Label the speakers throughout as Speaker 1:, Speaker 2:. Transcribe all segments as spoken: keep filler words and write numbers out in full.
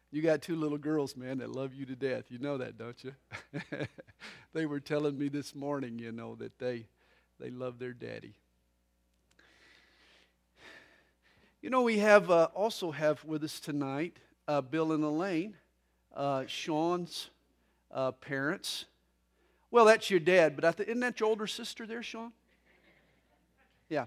Speaker 1: You got two little girls, man, that love you to death. You know that, don't you? They were telling me this morning, you know, that they they love their daddy. You know, we have uh, also have with us tonight uh, Bill and Elaine, uh, Sean's uh, parents. Well, that's your dad, but I th- isn't that your older sister there, Sean? Yeah.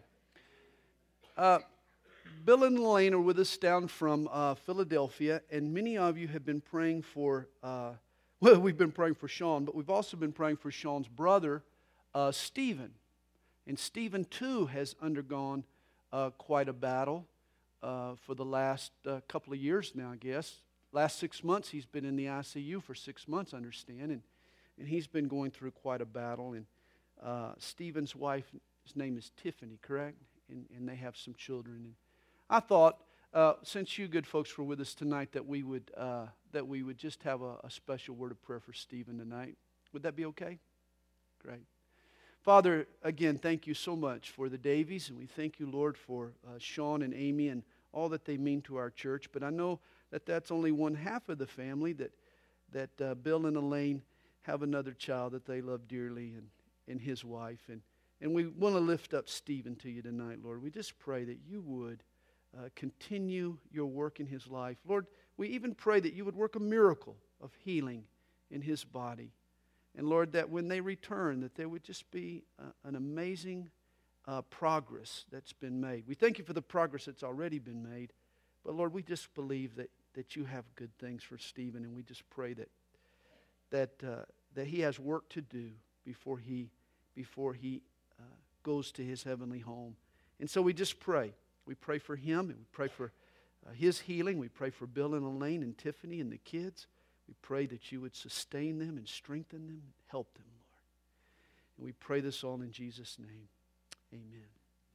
Speaker 1: Uh, Bill and Elaine are with us down from uh, Philadelphia, and many of you have been praying for, uh, well, we've been praying for Sean, but we've also been praying for Sean's brother, uh, Stephen. And Stephen, too, has undergone uh, quite a battle uh, for the last uh, couple of years now, I guess. Last six months, he's been in the I C U for six months, I understand, and, and he's been going through quite a battle. And uh, Stephen's wife, his name is Tiffany, correct? And, and they have some children. And I thought, uh, since you good folks were with us tonight, that we would uh, that we would just have a, a special word of prayer for Stephen tonight. Would that be okay? Great. Father, again, thank you so much for the Davies, and we thank you, Lord, for uh, Sean and Amy and all that they mean to our church. But I know that that's only one half of the family, that that uh, Bill and Elaine have another child that they love dearly, and, and his wife. And, and we want to lift up Stephen to you tonight, Lord. We just pray that you would Uh, continue your work in his life. Lord, we even pray that you would work a miracle of healing in his body. And Lord, that when they return, that there would just be uh, an amazing uh, progress that's been made. We thank you for the progress that's already been made. But Lord, we just believe that, that you have good things for Stephen, and we just pray that that uh, that he has work to do before he before he uh, goes to his heavenly home. And so we just pray. We pray for him, and we pray for uh, his healing. We pray for Bill and Elaine and Tiffany and the kids. We pray that you would sustain them and strengthen them and help them, Lord. And we pray this all in Jesus' name. Amen.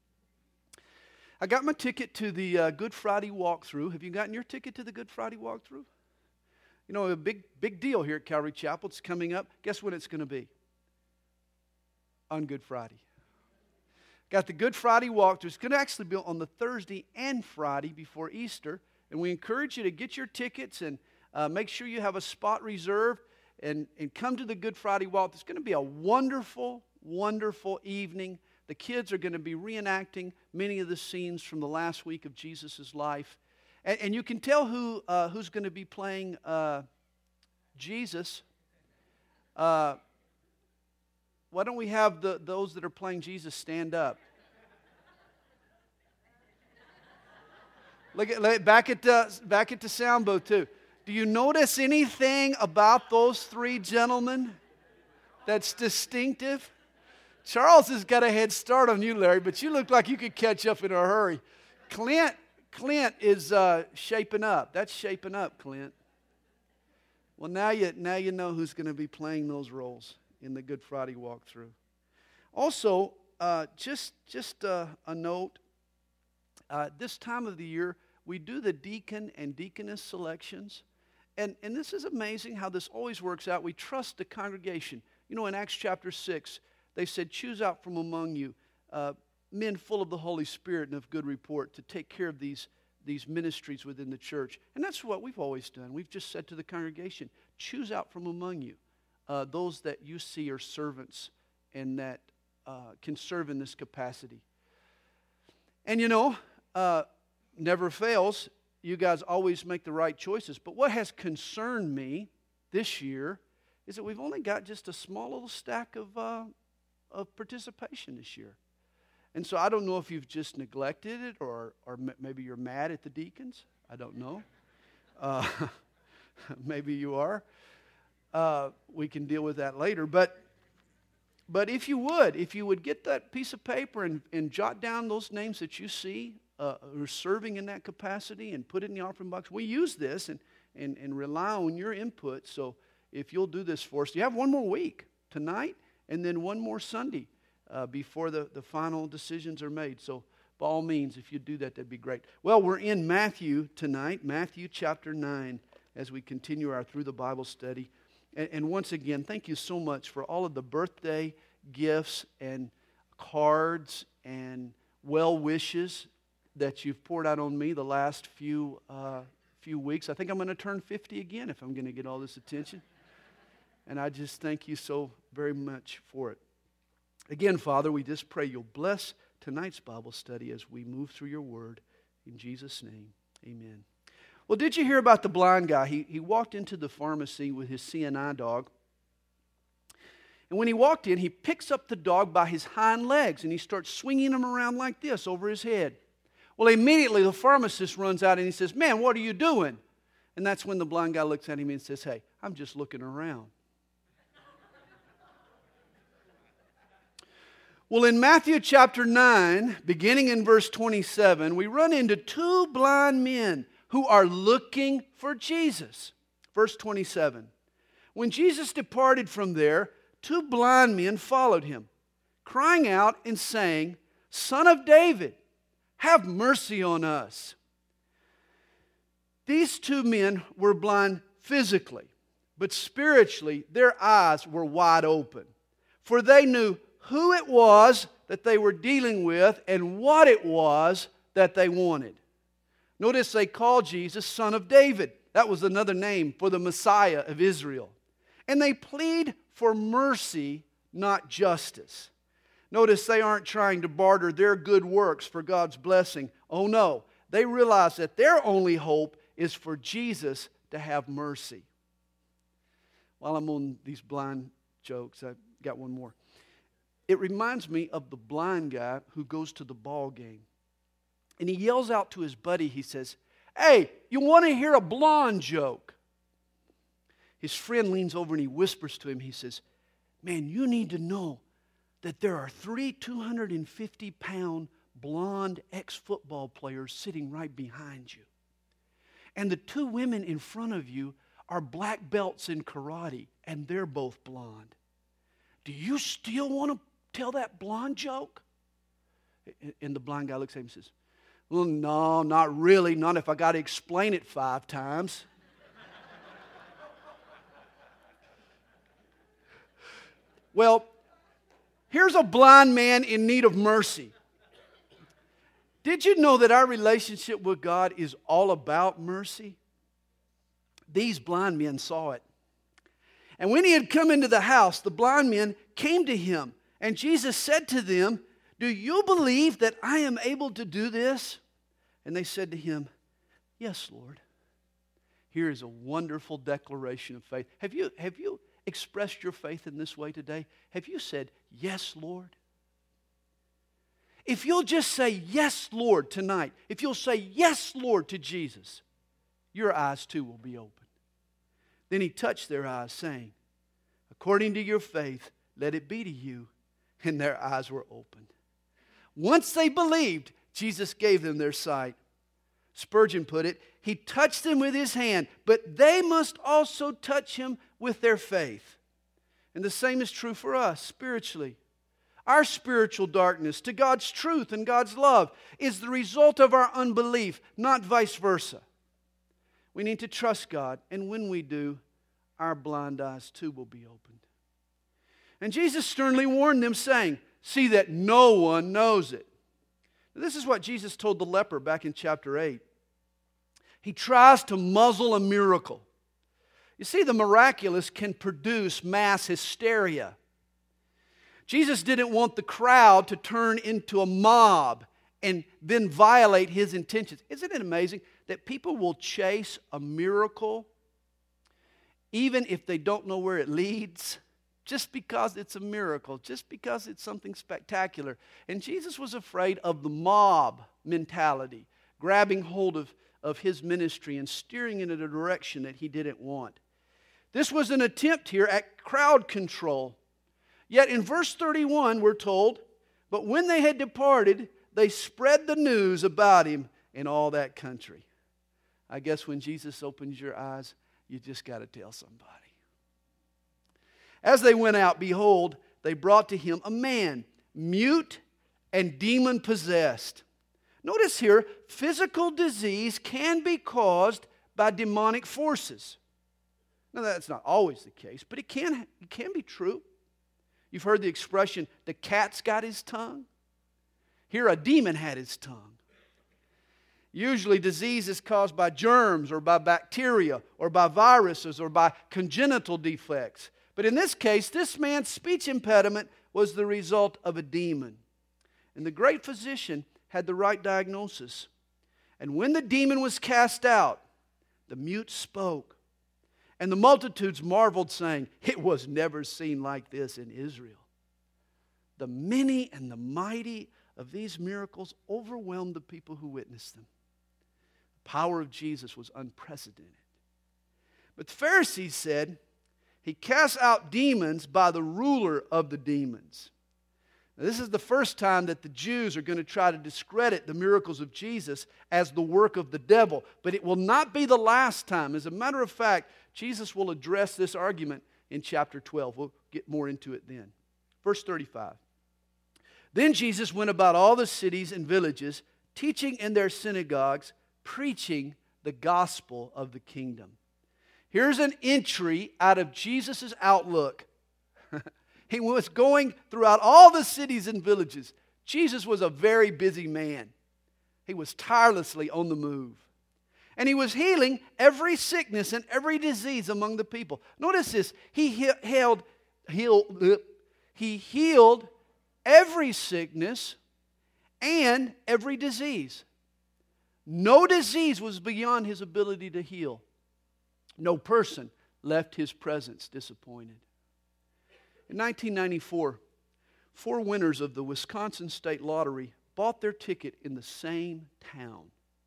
Speaker 1: I got my ticket to the uh, Good Friday walkthrough. Have you gotten your ticket to the Good Friday walkthrough? You know, a big, big deal here at Calvary Chapel. It's coming up. Guess when it's going to be? On Good Friday. Got the Good Friday walkthrough. It's going to actually be on the Thursday and Friday before Easter. And we encourage you to get your tickets and uh, make sure you have a spot reserved and, and come to the Good Friday walk. It's going to be a wonderful, wonderful evening. The kids are going to be reenacting many of the scenes from the last week of Jesus' life. And, and you can tell who uh, who's going to be playing uh, Jesus. Uh Why don't we have the, those that are playing Jesus stand up? Look at back at the back at the sound booth too. Do you notice anything about those three gentlemen that's distinctive? Charles has got a head start on you, Larry, but you look like you could catch up in a hurry. Clint, Clint is uh, shaping up. That's shaping up, Clint. Well, now you now you know who's going to be playing those roles in the Good Friday walkthrough. Also, uh, just just uh, a note, uh, this time of the year, we do the deacon and deaconess selections. And, and this is amazing how this always works out. We trust the congregation. You know, in Acts chapter six, they said, choose out from among you uh, men full of the Holy Spirit and of good report to take care of these, these ministries within the church. And that's what we've always done. We've just said to the congregation, choose out from among you Uh, those that you see are servants and that uh, can serve in this capacity. And you know, uh, never fails, you guys always make the right choices. But what has concerned me this year is that we've only got just a small little stack of, uh, of participation this year. And so I don't know if you've just neglected it or, or maybe you're mad at the deacons. I don't know. Uh, maybe you are. Uh, we can deal with that later. But but if you would, if you would get that piece of paper and, and jot down those names that you see uh, who are serving in that capacity and put it in the offering box. We use this and, and, and rely on your input. So if you'll do this for us, you have one more week tonight and then one more Sunday uh, before the, the final decisions are made. So by all means, if you do that, that'd be great. Well, we're in Matthew tonight, Matthew chapter nine, as we continue our Through the Bible study. And, and once again, thank you so much for all of the birthday gifts and cards and well wishes that you've poured out on me the last few uh, few weeks. I think I'm going to turn fifty again if I'm going to get all this attention. And I just thank you so very much for it. Again, Father, we just pray you'll bless tonight's Bible study as we move through your word. In Jesus' name, amen. Well, did you hear about the blind guy? He, he walked into the pharmacy with his C N I dog. And when he walked in, he picks up the dog by his hind legs and he starts swinging him around like this over his head. Well, immediately the pharmacist runs out and he says, "Man, what are you doing?" And that's when the blind guy looks at him and says, "Hey, I'm just looking around." Well, in Matthew chapter nine, beginning in verse twenty-seven, we run into two blind men who are looking for Jesus. Verse twenty-seven. When Jesus departed from there, two blind men followed him, crying out and saying, "Son of David, have mercy on us." These two men were blind physically, but spiritually their eyes were wide open, for they knew who it was that they were dealing with and what it was that they wanted. Notice they called Jesus Son of David. That was another name for the Messiah of Israel. And they plead for mercy, not justice. Notice they aren't trying to barter their good works for God's blessing. Oh no, they realize that their only hope is for Jesus to have mercy. While I'm on these blind jokes, I've got one more. It reminds me of the blind guy who goes to the ball game. And he yells out to his buddy, he says, "Hey, you want to hear a blonde joke?" His friend leans over and he whispers to him, he says, "Man, you need to know that there are three two hundred fifty pound blonde ex-football players sitting right behind you. And the two women in front of you are black belts in karate, and they're both blonde. Do you still want to tell that blonde joke?" And the blind guy looks at him and says, "Well, no, not really. Not if I got to explain it five times." Well, here's a blind man in need of mercy. Did you know that our relationship with God is all about mercy? These blind men saw it. And when he had come into the house, the blind men came to him. And Jesus said to them, "Do you believe that I am able to do this?" And they said to him, "Yes, Lord." Here is a wonderful declaration of faith. Have you, have you expressed your faith in this way today? Have you said, "Yes, Lord"? If you'll just say, "Yes, Lord," tonight, if you'll say, "Yes, Lord," to Jesus, your eyes too will be open. Then he touched their eyes, saying, "According to your faith, let it be to you." And their eyes were opened. Once they believed, Jesus gave them their sight. Spurgeon put it, he touched them with his hand, but they must also touch him with their faith. And the same is true for us spiritually. Our spiritual darkness to God's truth and God's love is the result of our unbelief, not vice versa. We need to trust God, and when we do, our blind eyes too will be opened. And Jesus sternly warned them, saying, "See that no one knows it." Now, this is what Jesus told the leper back in chapter eight. He tries to muzzle a miracle. You see, the miraculous can produce mass hysteria. Jesus didn't want the crowd to turn into a mob and then violate his intentions. Isn't it amazing that people will chase a miracle even if they don't know where it leads? Just because it's a miracle, just because it's something spectacular. And Jesus was afraid of the mob mentality, grabbing hold of, of his ministry and steering it in a direction that he didn't want. This was an attempt here at crowd control. Yet in verse thirty-one, we're told, "But when they had departed, they spread the news about him in all that country." I guess when Jesus opens your eyes, you just got to tell somebody. As they went out, behold, they brought to him a man, mute and demon-possessed. Notice here, physical disease can be caused by demonic forces. Now, that's not always the case, but it can, it can be true. You've heard the expression, "the cat's got his tongue." Here, a demon had his tongue. Usually disease is caused by germs or by bacteria or by viruses or by congenital defects. But in this case, this man's speech impediment was the result of a demon. And the great physician had the right diagnosis. And when the demon was cast out, the mute spoke. And the multitudes marveled, saying, "It was never seen like this in Israel." The many and the mighty of these miracles overwhelmed the people who witnessed them. The power of Jesus was unprecedented. But the Pharisees said, "He casts out demons by the ruler of the demons." Now, this is the first time that the Jews are going to try to discredit the miracles of Jesus as the work of the devil. But it will not be the last time. As a matter of fact, Jesus will address this argument in chapter twelve. We'll get more into it then. Verse thirty-five. Then Jesus went about all the cities and villages, teaching in their synagogues, preaching the gospel of the kingdom. Here's an entry out of Jesus' outlook. He was going throughout all the cities and villages. Jesus was a very busy man. He was tirelessly on the move. And he was healing every sickness and every disease among the people. Notice this. He healed, healed, he healed every sickness and every disease. No disease was beyond his ability to heal. No person left his presence disappointed. In nineteen ninety-four, four winners of the Wisconsin State Lottery bought their ticket in the same town.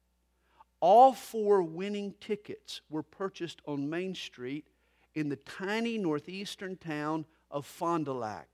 Speaker 1: All four winning tickets were purchased on Main Street in the tiny northeastern town of Fond du Lac.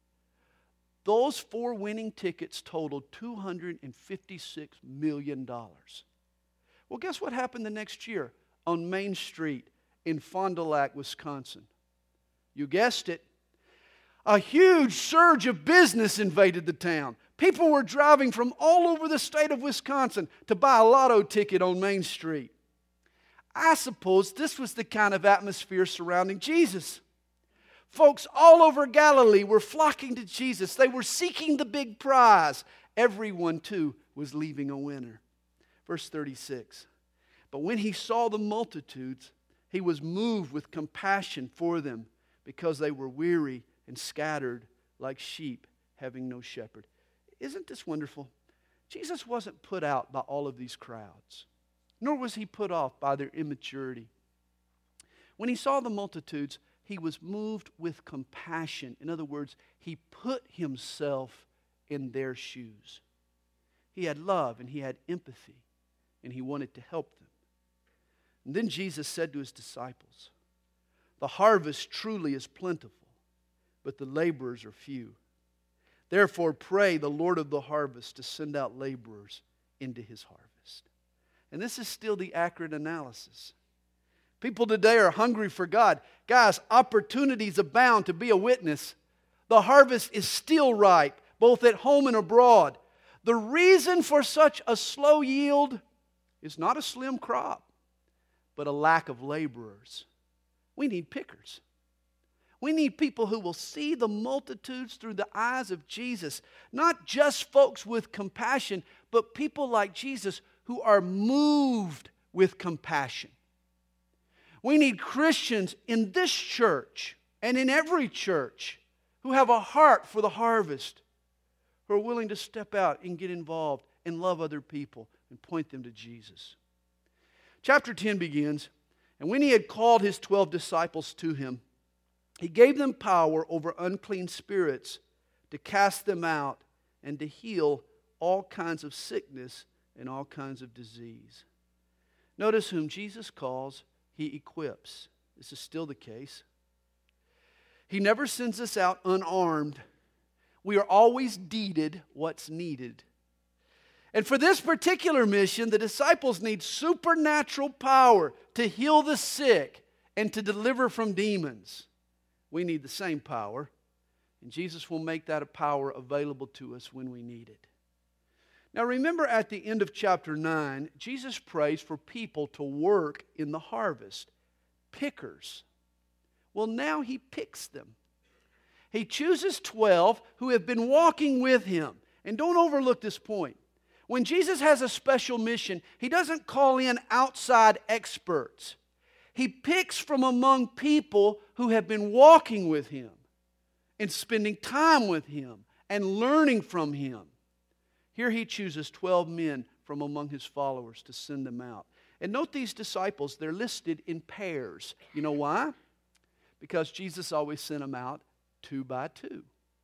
Speaker 1: Those four winning tickets totaled two hundred fifty-six million dollars. Well, guess what happened the next year on Main Street in Fond du Lac, Wisconsin? You guessed it. A huge surge of business invaded the town. People were driving from all over the state of Wisconsin to buy a lotto ticket on Main Street. I suppose this was the kind of atmosphere surrounding Jesus. Folks all over Galilee were flocking to Jesus. They were seeking the big prize. Everyone, too, was leaving a winner. Verse thirty-six. But when he saw the multitudes, he was moved with compassion for them, because they were weary and scattered like sheep having no shepherd. Isn't this wonderful? Jesus wasn't put out by all of these crowds, nor was he put off by their immaturity. When he saw the multitudes, he was moved with compassion. In other words, he put himself in their shoes. He had love and he had empathy, and he wanted to help them. And then Jesus said to his disciples, "The harvest truly is plentiful, but the laborers are few. Therefore pray the Lord of the harvest to send out laborers into his harvest." And this is still the accurate analysis. People today are hungry for God. Guys, opportunities abound to be a witness. The harvest is still ripe, both at home and abroad. The reason for such a slow yield is not a slim crop, but a lack of laborers. We need pickers. We need people who will see the multitudes through the eyes of Jesus. Not just folks with compassion, but people like Jesus who are moved with compassion. We need Christians in this church and in every church who have a heart for the harvest, who are willing to step out and get involved and love other people and point them to Jesus. Chapter ten begins, "And when he had called his twelve disciples to him, he gave them power over unclean spirits to cast them out and to heal all kinds of sickness and all kinds of disease." Notice whom Jesus calls, he equips. This is still the case. He never sends us out unarmed. We are always deeded what's needed. And for this particular mission, the disciples need supernatural power to heal the sick and to deliver from demons. We need the same power, and Jesus will make that a power available to us when we need it. Now remember, at the end of chapter nine, Jesus prays for people to work in the harvest. Pickers. Well, now he picks them. He chooses twelve who have been walking with him. And don't overlook this point. When Jesus has a special mission, He doesn't call in outside experts. He picks from among people who have been walking with Him and spending time with Him and learning from Him. Here He chooses twelve men from among His followers to send them out. And note these disciples, they're listed in pairs. You know why? Because Jesus always sent them out two by two.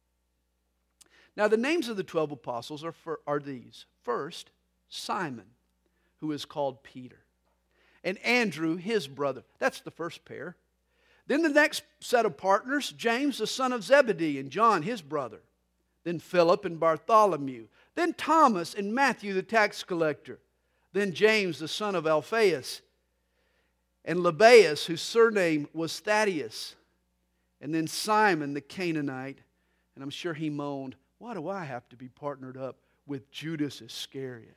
Speaker 1: Now the names of the twelve apostles are, for, are these. First, Simon, who is called Peter. And Andrew, his brother. That's the first pair. Then the next set of partners, James, the son of Zebedee, and John, his brother. Then Philip and Bartholomew. Then Thomas and Matthew, the tax collector. Then James, the son of Alphaeus. And Lebbaeus, whose surname was Thaddeus. And then Simon, the Canaanite. And I'm sure he moaned, why do I have to be partnered up with Judas Iscariot,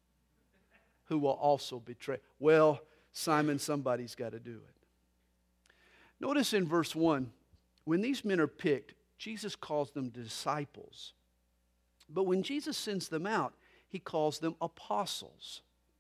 Speaker 1: who will also betray? Well, Simon, somebody's got to do it. Notice in verse one, when these men are picked, Jesus calls them disciples. But when Jesus sends them out, He calls them apostles.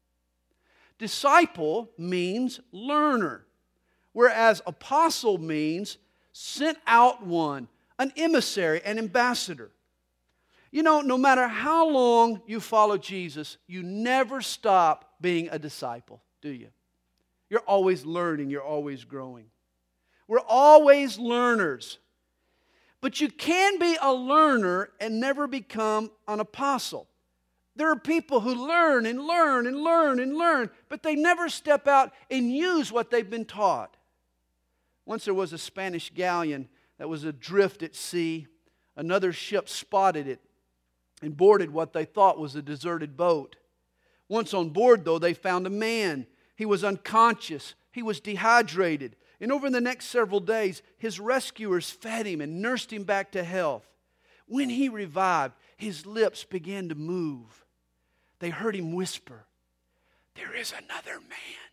Speaker 1: Disciple means learner, whereas apostle means sent out one, an emissary, an ambassador. You know, no matter how long you follow Jesus, you never stop being a disciple, do you? You're always learning, you're always growing. We're always learners. But you can be a learner and never become an apostle. There are people who learn and learn and learn and learn, but they never step out and use what they've been taught. Once there was a Spanish galleon that was adrift at sea. Another ship spotted it and boarded what they thought was a deserted boat. Once on board, though, they found a man. He was unconscious. He was dehydrated. And over the next several days, his rescuers fed him and nursed him back to health. When he revived, his lips began to move. They heard him whisper, "There is another man.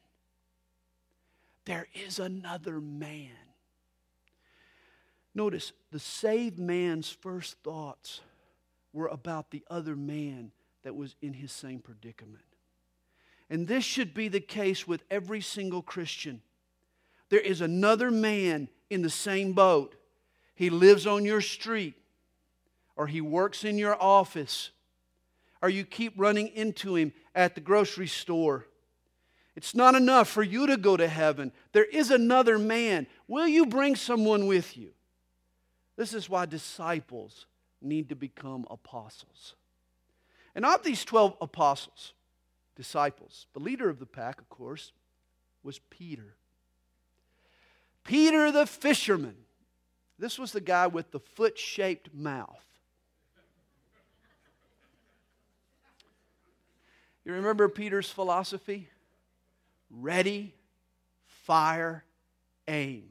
Speaker 1: There is another man." Notice, the saved man's first thoughts were about the other man that was in his same predicament. And this should be the case with every single Christian. There is another man in the same boat. He lives on your street, or he works in your office, or you keep running into him at the grocery store. It's not enough for you to go to heaven. There is another man. Will you bring someone with you? This is why disciples need to become apostles. And of these twelve apostles, disciples, the leader of the pack, of course, was Peter. Peter the fisherman. This was the guy with the foot-shaped mouth. You remember Peter's philosophy? Ready, fire, aim.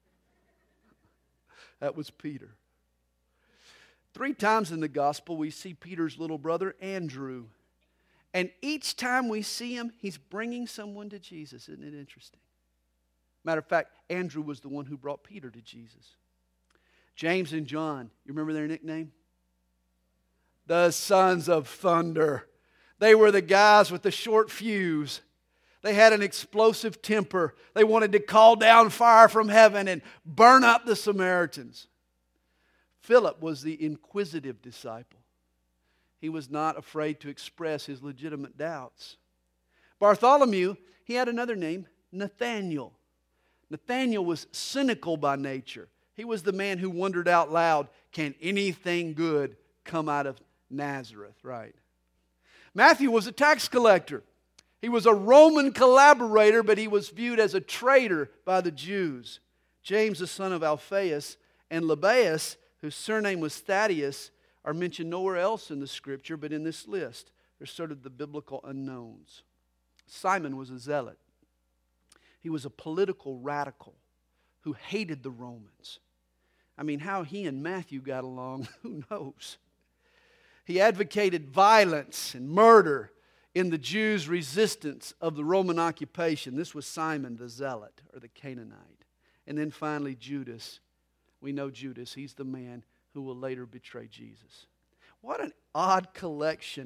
Speaker 1: That was Peter. Three times in the gospel we see Peter's little brother Andrew. And each time we see him, he's bringing someone to Jesus. Isn't it interesting? Matter of fact, Andrew was the one who brought Peter to Jesus. James and John, you remember their nickname? The sons of thunder. They were the guys with the short fuse. They had an explosive temper. They wanted to call down fire from heaven and burn up the Samaritans. Philip was the inquisitive disciple. He was not afraid to express his legitimate doubts. Bartholomew, he had another name, Nathaniel. Nathaniel was cynical by nature. He was the man who wondered out loud, can anything good come out of Nazareth, right? Matthew was a tax collector. He was a Roman collaborator, but he was viewed as a traitor by the Jews. James, the son of Alphaeus, and Lebbaeus, whose surname was Thaddeus, are mentioned nowhere else in the Scripture, but in this list. They're sort of the biblical unknowns. Simon was a zealot. He was a political radical who hated the Romans. I mean, how he and Matthew got along, who knows? He advocated violence and murder in the Jews' resistance of the Roman occupation. This was Simon the Zealot, or the Canaanite. And then finally Judas. We know Judas. He's the man who will later betray Jesus. What an odd collection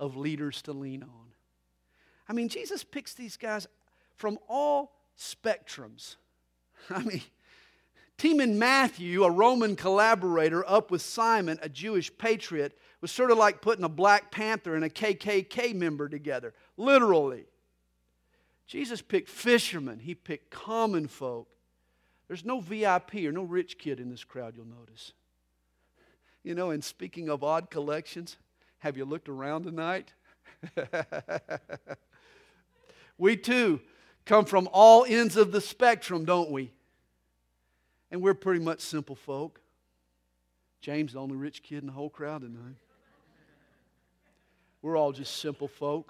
Speaker 1: of leaders to lean on. I mean, Jesus picks these guys from all spectrums. I mean, teaming Matthew, a Roman collaborator, up with Simon, a Jewish patriot, was sort of like putting a Black Panther and a K K K member together, literally. Jesus picked fishermen. He picked common folk. There's no V I P or no rich kid in this crowd, you'll notice. You know, and speaking of odd collections, have you looked around tonight? We too come from all ends of the spectrum, don't we? And we're pretty much simple folk. James, the only rich kid in the whole crowd tonight. We're all just simple folk.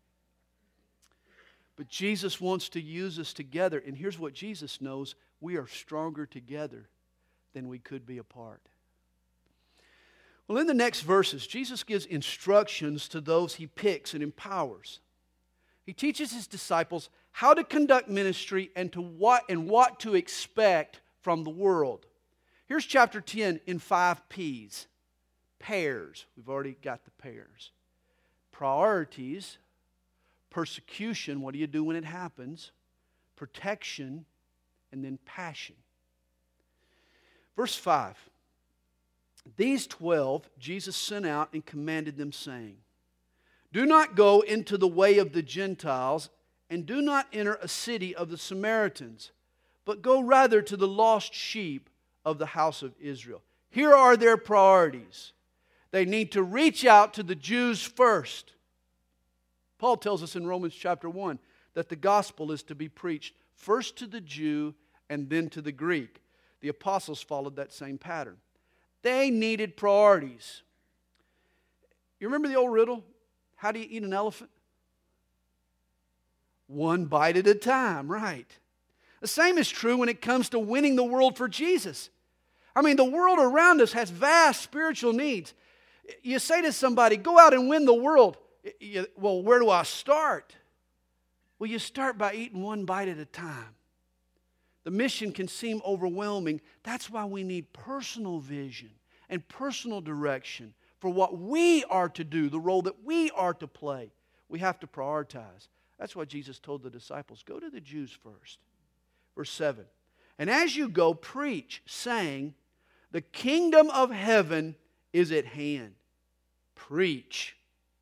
Speaker 1: But Jesus wants to use us together. And here's what Jesus knows. We are stronger together than we could be apart. Well, in the next verses, Jesus gives instructions to those He picks and empowers. He teaches His disciples how to conduct ministry and to what and what to expect from the world. Here's chapter ten in five P's. Pairs. We've already got the pairs. Priorities. Persecution. What do you do when it happens? Protection. And then passion. Verse five. These twelve Jesus sent out and commanded them, saying, do not go into the way of the Gentiles, and do not enter a city of the Samaritans, but go rather to the lost sheep of the house of Israel. Here are their priorities. They need to reach out to the Jews first. Paul tells us in Romans chapter one that the gospel is to be preached first to the Jew and then to the Greek. The apostles followed that same pattern. They needed priorities. You remember the old riddle? How do you eat an elephant? One bite at a time, right. The same is true when it comes to winning the world for Jesus. I mean, the world around us has vast spiritual needs. You say to somebody, go out and win the world. You, well, where do I start? Well, you start by eating one bite at a time. The mission can seem overwhelming. That's why we need personal vision and personal direction for what we are to do, the role that we are to play. We have to prioritize. That's why Jesus told the disciples, go to the Jews first. Verse seven, and as you go, preach, saying, the kingdom of heaven is at hand. Preach.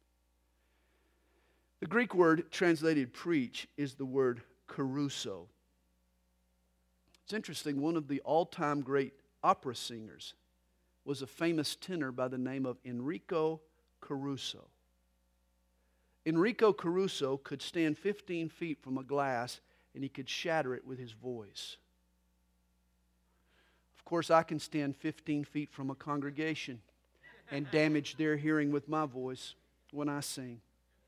Speaker 1: The Greek word translated preach is the word caruso. It's interesting, one of the all-time great opera singers was a famous tenor by the name of Enrico Caruso. Enrico Caruso could stand fifteen feet from a glass and he could shatter it with his voice. Of course, I can stand fifteen feet from a congregation and damage their hearing with my voice when I sing.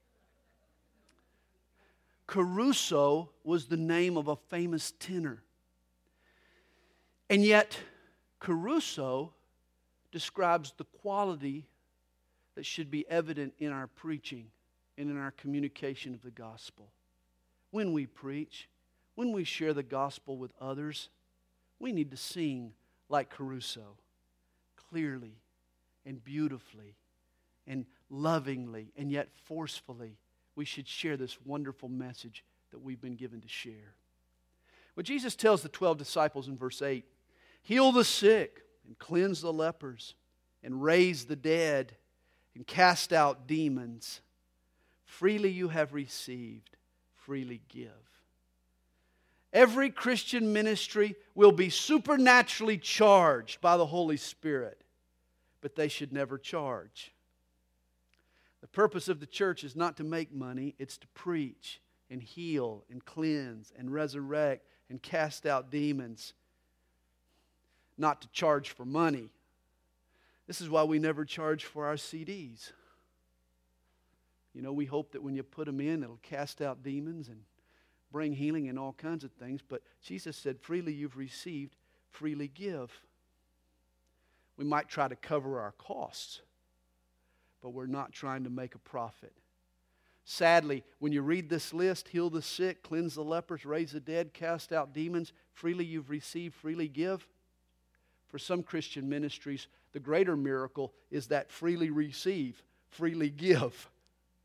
Speaker 1: Caruso was the name of a famous tenor. And yet, Caruso describes the quality that should be evident in our preaching and in our communication of the gospel. When we preach, when we share the gospel with others, we need to sing like Caruso, clearly and beautifully and lovingly and yet forcefully. We should share this wonderful message that we've been given to share. Well, Jesus tells the twelve disciples in verse eight, heal the sick and cleanse the lepers and raise the dead and cast out demons. Freely you have received, freely give. Every Christian ministry will be supernaturally charged by the Holy Spirit, but they should never charge. The purpose of the church is not to make money, it's to preach and heal and cleanse and resurrect and cast out demons. Not to charge for money. This is why we never charge for our C Ds. You know, we hope that when you put them in, it'll cast out demons and bring healing and all kinds of things. But Jesus said, freely you've received, freely give. We might try to cover our costs, but we're not trying to make a profit. Sadly, when you read this list, heal the sick, cleanse the lepers, raise the dead, cast out demons, freely you've received, freely give. For some Christian ministries, the greater miracle is that freely receive, freely give.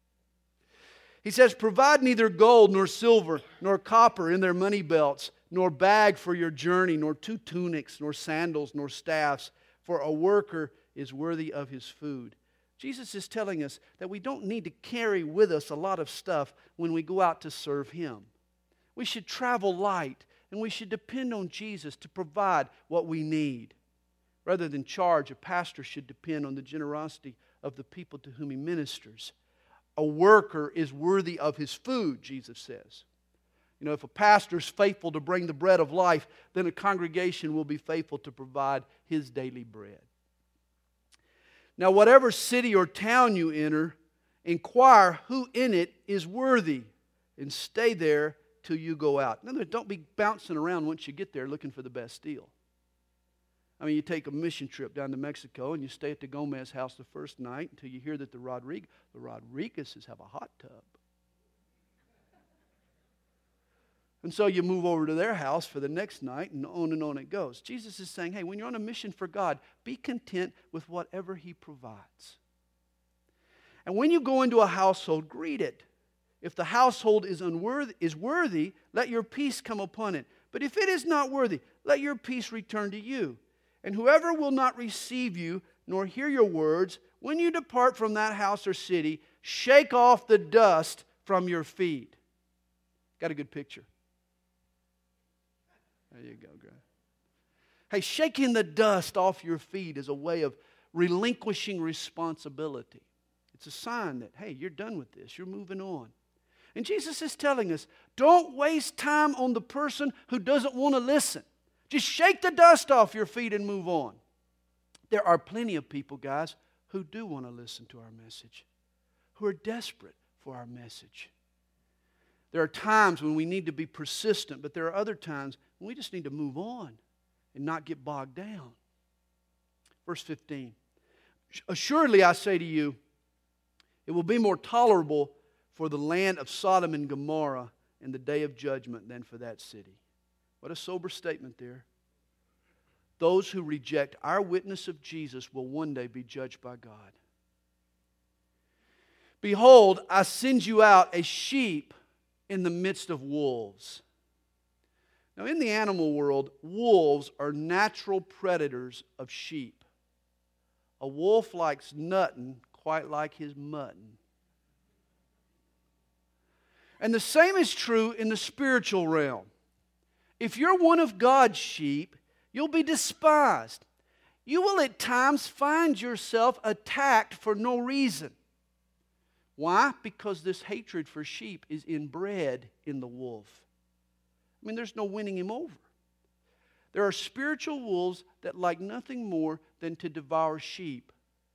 Speaker 1: He says, provide neither gold nor silver nor copper in their money belts, nor bag for your journey, nor two tunics, nor sandals, nor staffs, for a worker is worthy of his food. Jesus is telling us that we don't need to carry with us a lot of stuff when we go out to serve Him. We should travel light, and we should depend on Jesus to provide what we need. Rather than charge, a pastor should depend on the generosity of the people to whom he ministers. A worker is worthy of his food, Jesus says. You know, if a pastor is faithful to bring the bread of life, then a congregation will be faithful to provide his daily bread. Now, whatever city or town you enter, inquire who in it is worthy, and stay there till you go out. In other words, don't be bouncing around once you get there looking for the best deal. I mean, you take a mission trip down to Mexico and you stay at the Gomez house the first night until you hear that the Rodriguez, the Rodriguezes have a hot tub. And so you move over to their house for the next night, and on and on it goes. Jesus is saying, hey, when you're on a mission for God, be content with whatever He provides. And when you go into a household, greet it. If the household is unworthy, is worthy, let your peace come upon it. But if it is not worthy, let your peace return to you. And whoever will not receive you, nor hear your words, when you depart from that house or city, shake off the dust from your feet. Got a good picture? There you go, Greg. Hey, shaking the dust off your feet is a way of relinquishing responsibility. It's a sign that, hey, you're done with this. You're moving on. And Jesus is telling us, don't waste time on the person who doesn't want to listen. Just shake the dust off your feet and move on. There are plenty of people, guys, who do want to listen to our message, who are desperate for our message. There are times when we need to be persistent, but there are other times when we just need to move on and not get bogged down. Verse fifteen. Assuredly, I say to you, it will be more tolerable for the land of Sodom and Gomorrah in the day of judgment than for that city. What a sober statement there. Those who reject our witness of Jesus will one day be judged by God. Behold, I send you out as sheep in the midst of wolves. Now, in the animal world, wolves are natural predators of sheep. A wolf likes nuttin' quite like his mutton. And the same is true in the spiritual realm. If you're one of God's sheep, you'll be despised. You will at times find yourself attacked for no reason. Why? Because this hatred for sheep is inbred in the wolf. I mean, there's no winning him over. There are spiritual wolves that like nothing more than to devour sheep.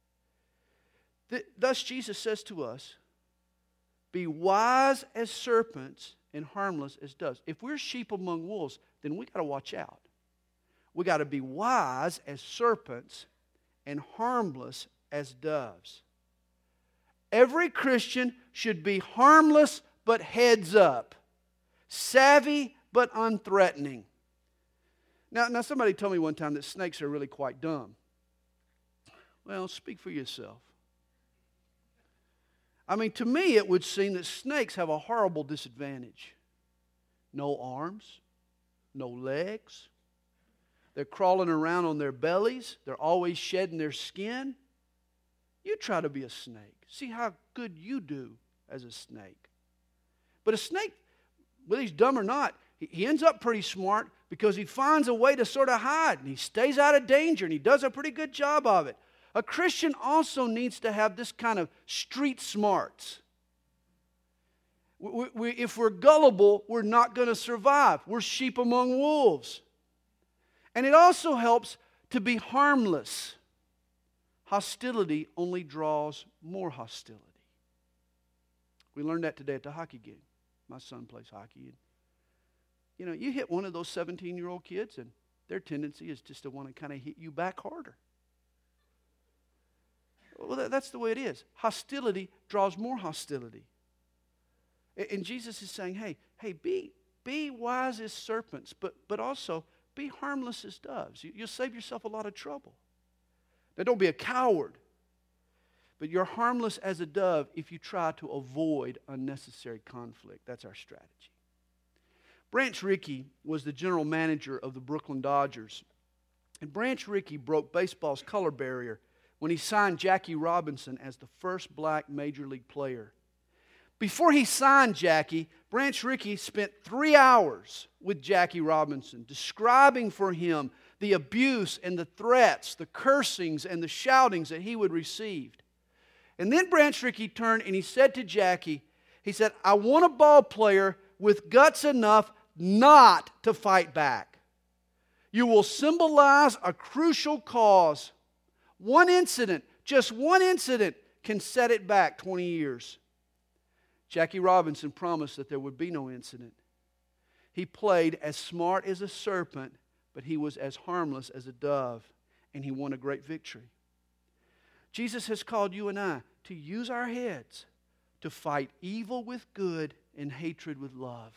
Speaker 1: Thus Jesus says to us, be wise as serpents and harmless as doves. If we're sheep among wolves, then we got to watch out. We got to be wise as serpents and harmless as doves. Every Christian should be harmless but heads up, savvy but unthreatening. Now, now somebody told me one time that snakes are really quite dumb. Well, speak for yourself. I mean, to me, it would seem that snakes have a horrible disadvantage. No arms, no legs. They're crawling around on their bellies. They're always shedding their skin. You try to be a snake. See how good you do as a snake. But a snake, whether he's dumb or not, he ends up pretty smart because he finds a way to sort of hide, and he stays out of danger, and he does a pretty good job of it. A Christian also needs to have this kind of street smarts. We, we, if we're gullible, we're not going to survive. We're sheep among wolves. And it also helps to be harmless. Hostility only draws more hostility. We learned that today at the hockey game. My son plays hockey. And, you know, you hit one of those seventeen-year-old kids, and their tendency is just to want to kind of hit you back harder. Well, that's the way it is. Hostility draws more hostility. And Jesus is saying, hey, hey, be, be wise as serpents, but, but also be harmless as doves. You'll save yourself a lot of trouble. Now, don't be a coward. but you're harmless as a dove if you try to avoid unnecessary conflict. That's our strategy. Branch Rickey was the general manager of the Brooklyn Dodgers. And Branch Rickey broke baseball's color barrier when he signed Jackie Robinson as the first black major league player. Before he signed Jackie, Branch Rickey spent three hours with Jackie Robinson, describing for him the abuse and the threats, the cursings and the shoutings that he would receive. And then Branch Rickey turned and he said to Jackie, he said, I want a ball player with guts enough not to fight back. You will symbolize a crucial cause. One incident, just one incident, can set it back twenty years. Jackie Robinson promised that there would be no incident. He played as smart as a serpent, but he was as harmless as a dove, and he won a great victory. Jesus has called you and I to use our heads to fight evil with good and hatred with love.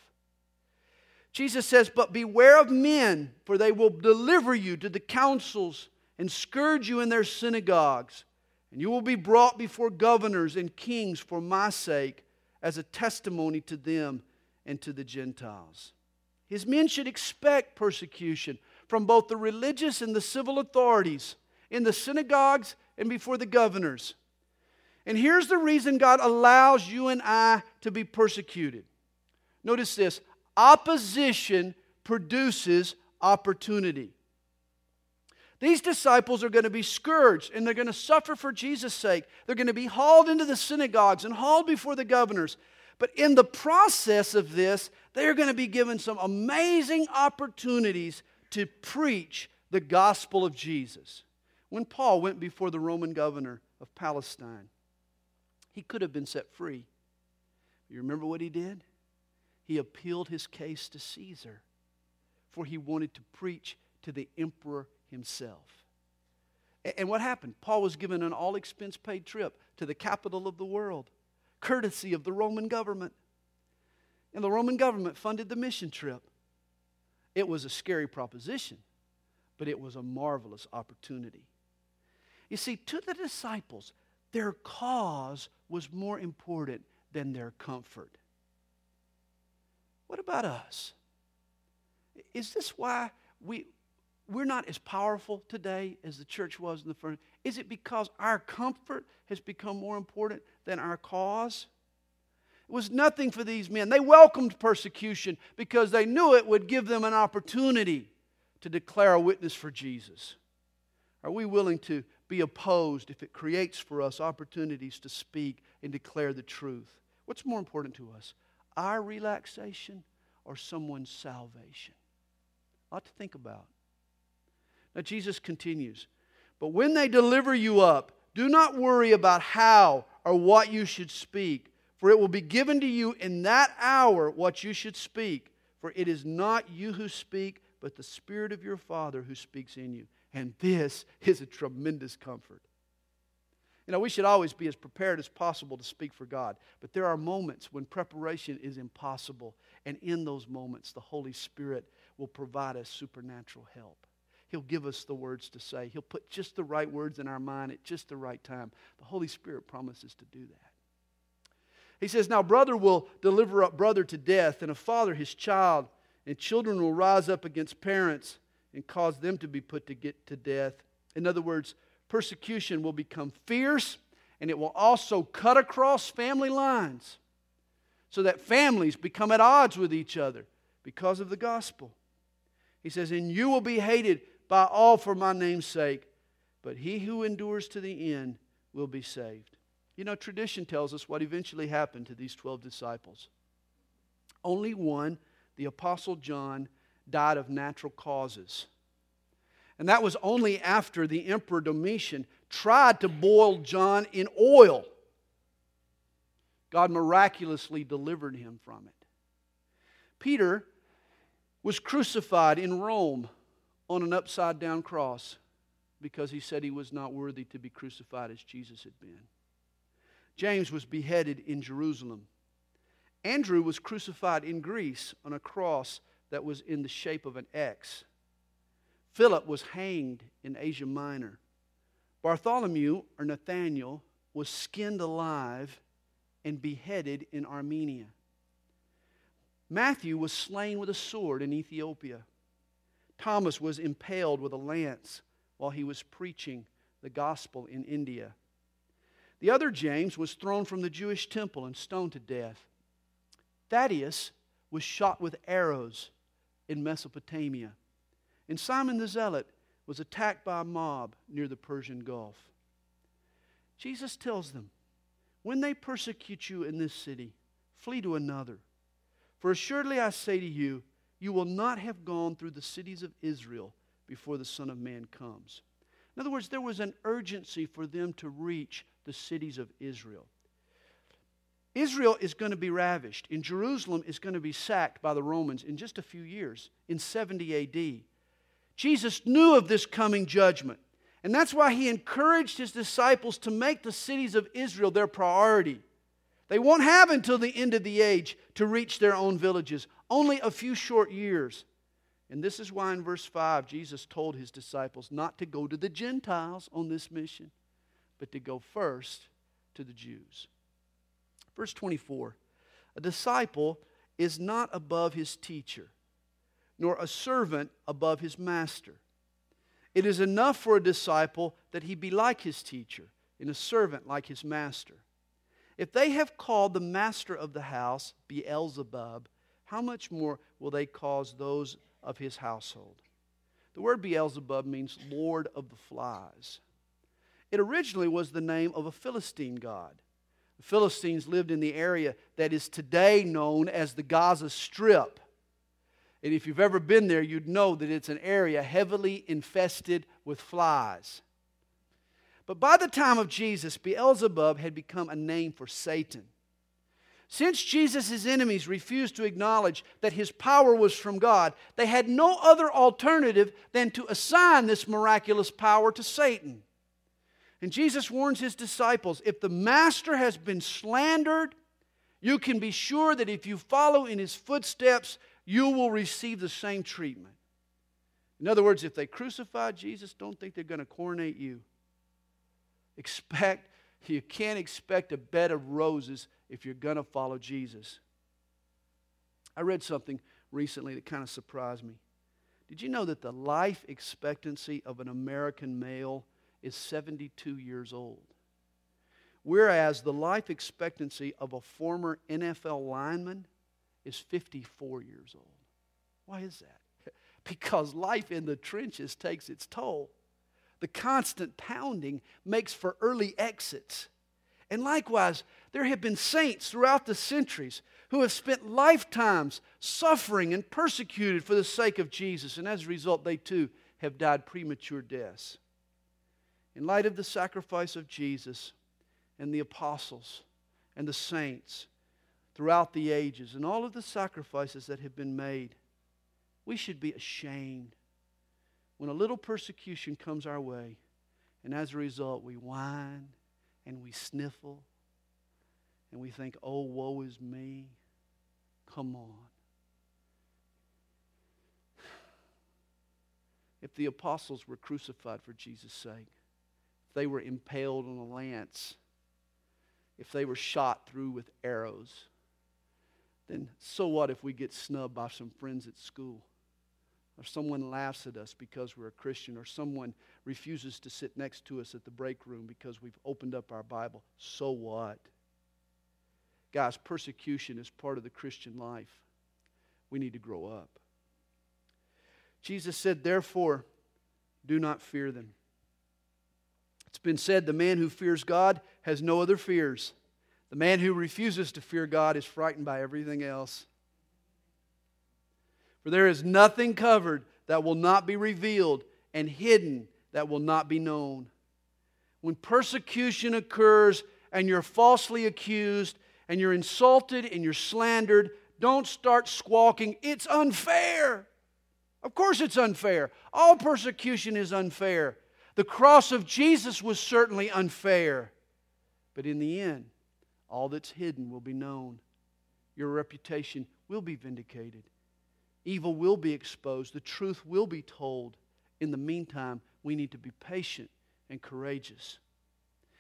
Speaker 1: Jesus says, but beware of men, for they will deliver you to the councils and scourge you in their synagogues, and you will be brought before governors and kings for my sake as a testimony to them and to the Gentiles. His men should expect persecution from both the religious and the civil authorities, in the synagogues and before the governors. And here's the reason God allows you and I to be persecuted. Notice this. Opposition produces opportunity. These disciples are going to be scourged and they're going to suffer for Jesus' sake. They're going to be hauled into the synagogues and hauled before the governors. But in the process of this, they are going to be given some amazing opportunities to preach the gospel of Jesus. When Paul went before the Roman governor of Palestine, he could have been set free. You remember what he did? He appealed his case to Caesar, for he wanted to preach to the emperor himself. And what happened? Paul was given an all-expense-paid trip to the capital of the world, courtesy of the Roman government. And the Roman government funded the mission trip. It was a scary proposition, but it was a marvelous opportunity. You see, to the disciples, their cause was more important than their comfort. What about us? Is this why we, we're not as powerful today as the church was in the first? Is it because our comfort has become more important than our cause? It was nothing for these men. They welcomed persecution because they knew it would give them an opportunity to declare a witness for Jesus. Are we willing to be opposed if it creates for us opportunities to speak and declare the truth? What's more important to us? Our relaxation or someone's salvation? A lot to think about. Now Jesus continues, but when they deliver you up, do not worry about how or what you should speak, for it will be given to you in that hour what you should speak. For it is not you who speak, but the Spirit of your Father who speaks in you. And this is a tremendous comfort. You know, we should always be as prepared as possible to speak for God. But there are moments when preparation is impossible. And in those moments, the Holy Spirit will provide us supernatural help. He'll give us the words to say. He'll put just the right words in our mind at just the right time. The Holy Spirit promises to do that. He says, now brother will deliver up brother to death, and a father his child, and children will rise up against parents and cause them to be put to get to death. In other words, persecution will become fierce, and it will also cut across family lines so that families become at odds with each other because of the gospel. He says, and you will be hated by all for my name's sake, but he who endures to the end will be saved. You know, tradition tells us what eventually happened to these twelve disciples. Only one, the Apostle John, died of natural causes. And that was only after the Emperor Domitian tried to boil John in oil. God miraculously delivered him from it. Peter was crucified in Rome on an upside-down cross because he said he was not worthy to be crucified as Jesus had been. James was beheaded in Jerusalem. Andrew was crucified in Greece on a cross that was in the shape of an X. Philip was hanged in Asia Minor. Bartholomew, or Nathaniel, was skinned alive and beheaded in Armenia. Matthew was slain with a sword in Ethiopia. Thomas was impaled with a lance while he was preaching the gospel in India. The other James was thrown from the Jewish temple and stoned to death. Thaddeus was shot with arrows in Mesopotamia. And Simon the Zealot was attacked by a mob near the Persian Gulf. Jesus tells them, when they persecute you in this city, flee to another. For assuredly I say to you, you will not have gone through the cities of Israel before the Son of Man comes. In other words, there was an urgency for them to reach the cities of Israel. Israel is going to be ravished, and Jerusalem is going to be sacked by the Romans in just a few years, in seventy A D. Jesus knew of this coming judgment, and that's why He encouraged His disciples to make the cities of Israel their priority. They won't have until the end of the age to reach their own villages, only a few short years. And this is why in verse five, Jesus told His disciples not to go to the Gentiles on this mission, but to go first to the Jews. Verse twenty-four, a disciple is not above his teacher, nor a servant above his master. It is enough for a disciple that he be like his teacher, and a servant like his master. If they have called the master of the house Beelzebub, how much more will they cause those of his household? The word Beelzebub means Lord of the Flies. It originally was the name of a Philistine god. The Philistines lived in the area that is today known as the Gaza Strip. And if you've ever been there, you'd know that it's an area heavily infested with flies. But by the time of Jesus, Beelzebub had become a name for Satan. Since Jesus' enemies refused to acknowledge that His power was from God, they had no other alternative than to assign this miraculous power to Satan. And Jesus warns His disciples, if the Master has been slandered, you can be sure that if you follow in His footsteps, you will receive the same treatment. In other words, if they crucified Jesus, don't think they're going to coronate you. Expect, you can't expect a bed of roses if you're going to follow Jesus. I read something recently that kind of surprised me. Did you know that the life expectancy of an American male is seventy-two years old? Whereas the life expectancy of a former N F L lineman is fifty-four years old. Why is that? Because life in the trenches takes its toll. The constant pounding makes for early exits. And likewise, there have been saints throughout the centuries who have spent lifetimes suffering and persecuted for the sake of Jesus. And as a result, they too have died premature deaths. In light of the sacrifice of Jesus and the apostles and the saints throughout the ages and all of the sacrifices that have been made, we should be ashamed when a little persecution comes our way, and as a result we whine and we sniffle and we think, oh, woe is me. Come on. If the apostles were crucified for Jesus' sake, if they were impaled on a lance, if they were shot through with arrows, then so what if we get snubbed by some friends at school? Or someone laughs at us because we're a Christian, or someone refuses to sit next to us at the break room because we've opened up our Bible. So what? Guys, persecution is part of the Christian life. We need to grow up. Jesus said, therefore, do not fear them. It's been said, the man who fears God has no other fears. The man who refuses to fear God is frightened by everything else. For there is nothing covered that will not be revealed, and hidden that will not be known. When persecution occurs and you're falsely accused and you're insulted and you're slandered, don't start squawking, it's unfair. Of course it's unfair. All persecution is unfair. The cross of Jesus was certainly unfair. But in the end, all that's hidden will be known. Your reputation will be vindicated. Evil will be exposed. The truth will be told. In the meantime, we need to be patient and courageous.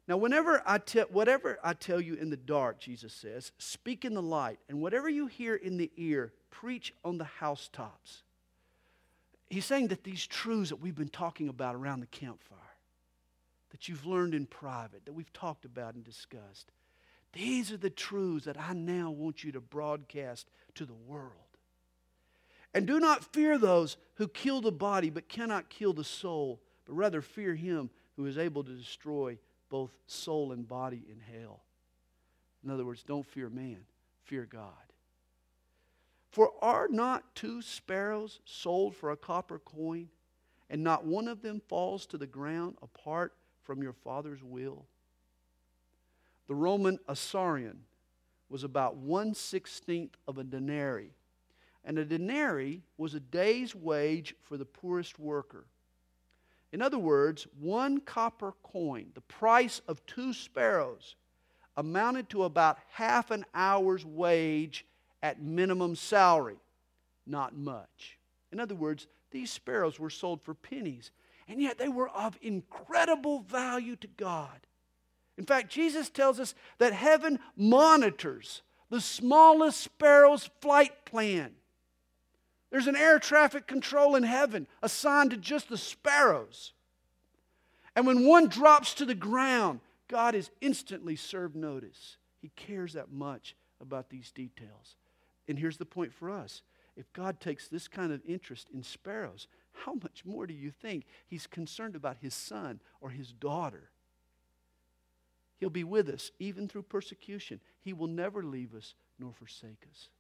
Speaker 1: Now, whenever I tell, whatever I tell you in the dark, Jesus says, speak in the light. And whatever you hear in the ear, preach on the housetops. He's saying that these truths that we've been talking about around the campfire, that you've learned in private, that we've talked about and discussed, these are the truths that I now want you to broadcast to the world. And do not fear those who kill the body but cannot kill the soul, but rather fear him who is able to destroy both soul and body in hell. In other words, don't fear man, fear God. For are not two sparrows sold for a copper coin, and not one of them falls to the ground apart from your Father's will? The Roman assarion was about one sixteenth of a denarii, and a denarii was a day's wage for the poorest worker. In other words, one copper coin, the price of two sparrows, amounted to about half an hour's wage at minimum salary. Not much. In other words, these sparrows were sold for pennies, and yet they were of incredible value to God. In fact, Jesus tells us that heaven monitors the smallest sparrow's flight plan. There's an air traffic control in heaven assigned to just the sparrows. And when one drops to the ground, God is instantly served notice. He cares that much about these details. And here's the point for us. If God takes this kind of interest in sparrows, how much more do you think He's concerned about His son or His daughter? He'll be with us even through persecution. He will never leave us nor forsake us.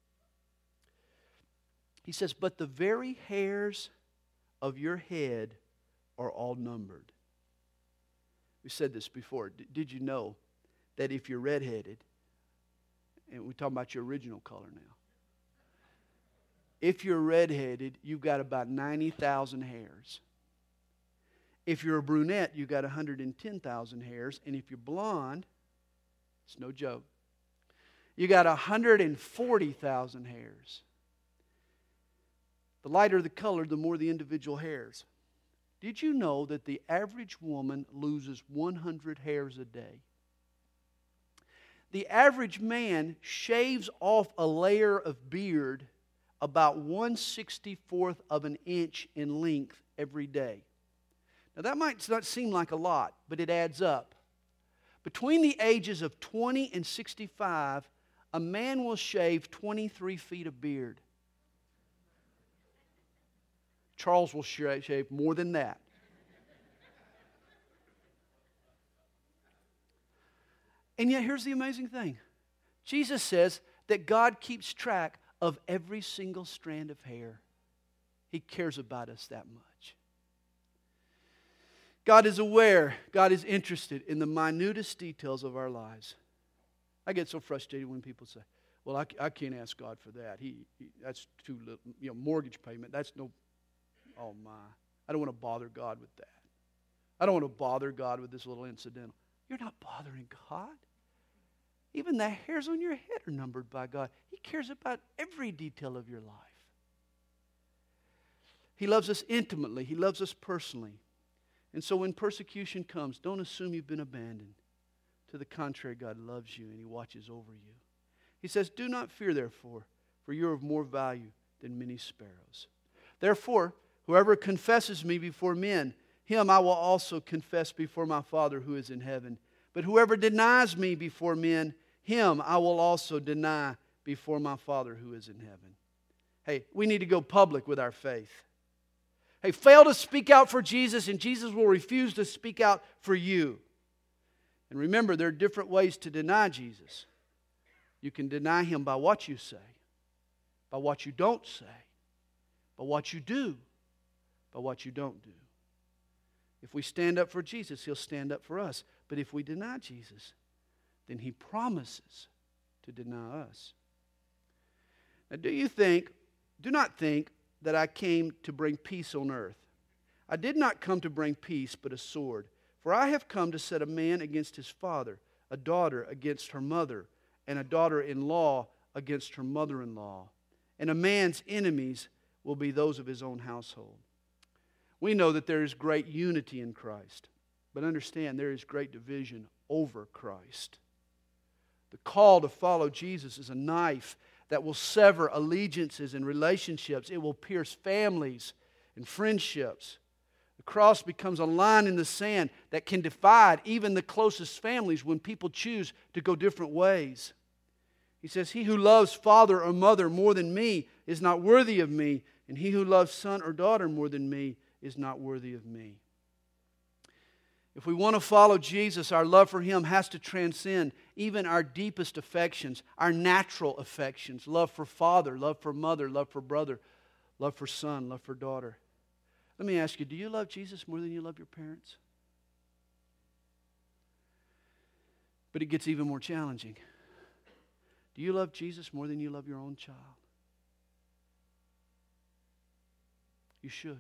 Speaker 1: He says, but the very hairs of your head are all numbered. We said this before. D- did you know that if you're redheaded, and we're talking about your original color now, if you're redheaded, you've got about ninety thousand hairs. If you're a brunette, you've got one hundred ten thousand hairs. And if you're blonde, it's no joke, you got one hundred forty thousand hairs. The lighter the color, the more the individual hairs. Did you know that the average woman loses one hundred hairs a day? The average man shaves off a layer of beard about one sixty-fourth of an inch in length every day. Now that might not seem like a lot, but it adds up. Between the ages of twenty and sixty-five, a man will shave twenty-three feet of beard. Charles will shave more than that. And yet here's the amazing thing. Jesus says that God keeps track of every single strand of hair. He cares about us that much. God is aware, God is interested in the minutest details of our lives. I get so frustrated when people say, well, I, I can't ask God for that. He, he that's too little, you know, mortgage payment, that's no... Oh my, I don't want to bother God with that. I don't want to bother God with this little incidental. You're not bothering God. Even the hairs on your head are numbered by God. He cares about every detail of your life. He loves us intimately. He loves us personally. And so when persecution comes, don't assume you've been abandoned. To the contrary, God loves you and He watches over you. He says, do not fear, therefore, for you are of more value than many sparrows. Therefore, whoever confesses me before men, him I will also confess before my Father who is in heaven. But whoever denies me before men, him I will also deny before my Father who is in heaven. Hey, we need to go public with our faith. Hey, fail to speak out for Jesus, and Jesus will refuse to speak out for you. And remember, there are different ways to deny Jesus. You can deny Him by what you say, by what you don't say, by what you do, by what you don't do. If we stand up for Jesus, He'll stand up for us. But if we deny Jesus, then He promises to deny us. Now, do you think, do not think that I came to bring peace on earth. I did not come to bring peace, but a sword. For I have come to set a man against his father, a daughter against her mother, and a daughter-in-law against her mother-in-law. And a man's enemies will be those of his own household. We know that there is great unity in Christ. But understand, there is great division over Christ. The call to follow Jesus is a knife that will sever allegiances and relationships. It will pierce families and friendships. The cross becomes a line in the sand that can divide even the closest families when people choose to go different ways. He says, he who loves father or mother more than me is not worthy of me, and he who loves son or daughter more than me is not worthy of me. If we want to follow Jesus, our love for Him has to transcend even our deepest affections, our natural affections. Love for father, love for mother, love for brother, love for son, love for daughter. Let me ask you, do you love Jesus more than you love your parents? But it gets even more challenging. Do you love Jesus more than you love your own child? You should.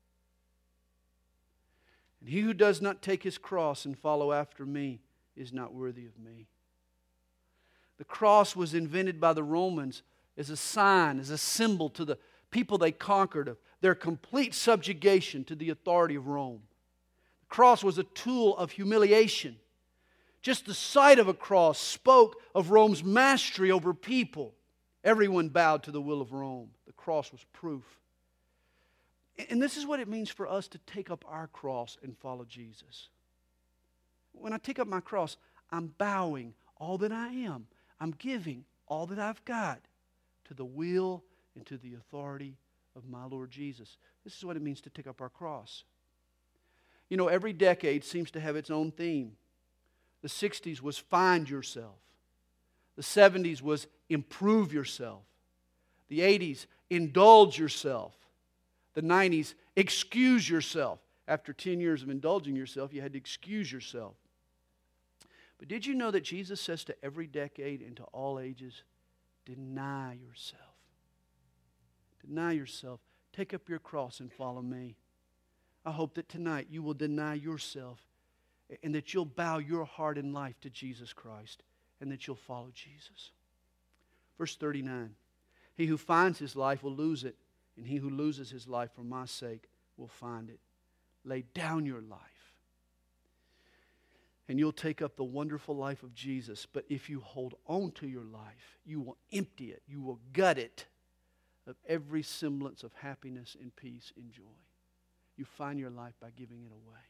Speaker 1: And he who does not take his cross and follow after me is not worthy of me. The cross was invented by the Romans as a sign, as a symbol to the people they conquered of their complete subjugation to the authority of Rome. The cross was a tool of humiliation. Just the sight of a cross spoke of Rome's mastery over people. Everyone bowed to the will of Rome. The cross was proof. And this is what it means for us to take up our cross and follow Jesus. When I take up my cross, I'm bowing all that I am. I'm giving all that I've got to the will and to the authority of my Lord Jesus. This is what it means to take up our cross. You know, every decade seems to have its own theme. The sixties was find yourself. The seventies was improve yourself. The eighties, indulge yourself. The nineties, excuse yourself. After ten years of indulging yourself, you had to excuse yourself. But did you know that Jesus says to every decade and to all ages, deny yourself. Deny yourself. Take up your cross and follow me. I hope that tonight you will deny yourself and that you'll bow your heart and life to Jesus Christ and that you'll follow Jesus. Verse thirty-nine, he who finds his life will lose it, and he who loses his life for my sake will find it. Lay down your life, and you'll take up the wonderful life of Jesus. But if you hold on to your life, you will empty it. You will gut it of every semblance of happiness and peace and joy. You find your life by giving it away.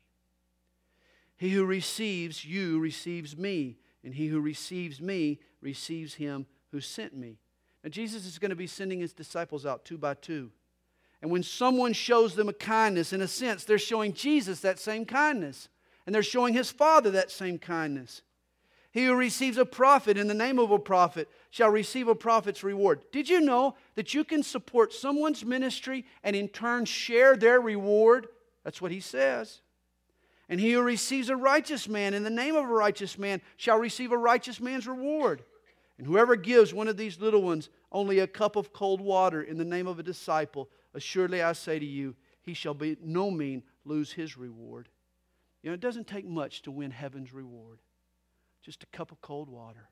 Speaker 1: He who receives you receives me, and he who receives me receives him who sent me. Now, Jesus is going to be sending his disciples out two by two. And when someone shows them a kindness, in a sense, they're showing Jesus that same kindness. And they're showing his Father that same kindness. He who receives a prophet in the name of a prophet shall receive a prophet's reward. Did you know that you can support someone's ministry and in turn share their reward? That's what he says. And he who receives a righteous man in the name of a righteous man shall receive a righteous man's reward. And whoever gives one of these little ones only a cup of cold water in the name of a disciple, assuredly I say to you, he shall by no means lose his reward. You know, it doesn't take much to win heaven's reward. Just a cup of cold water,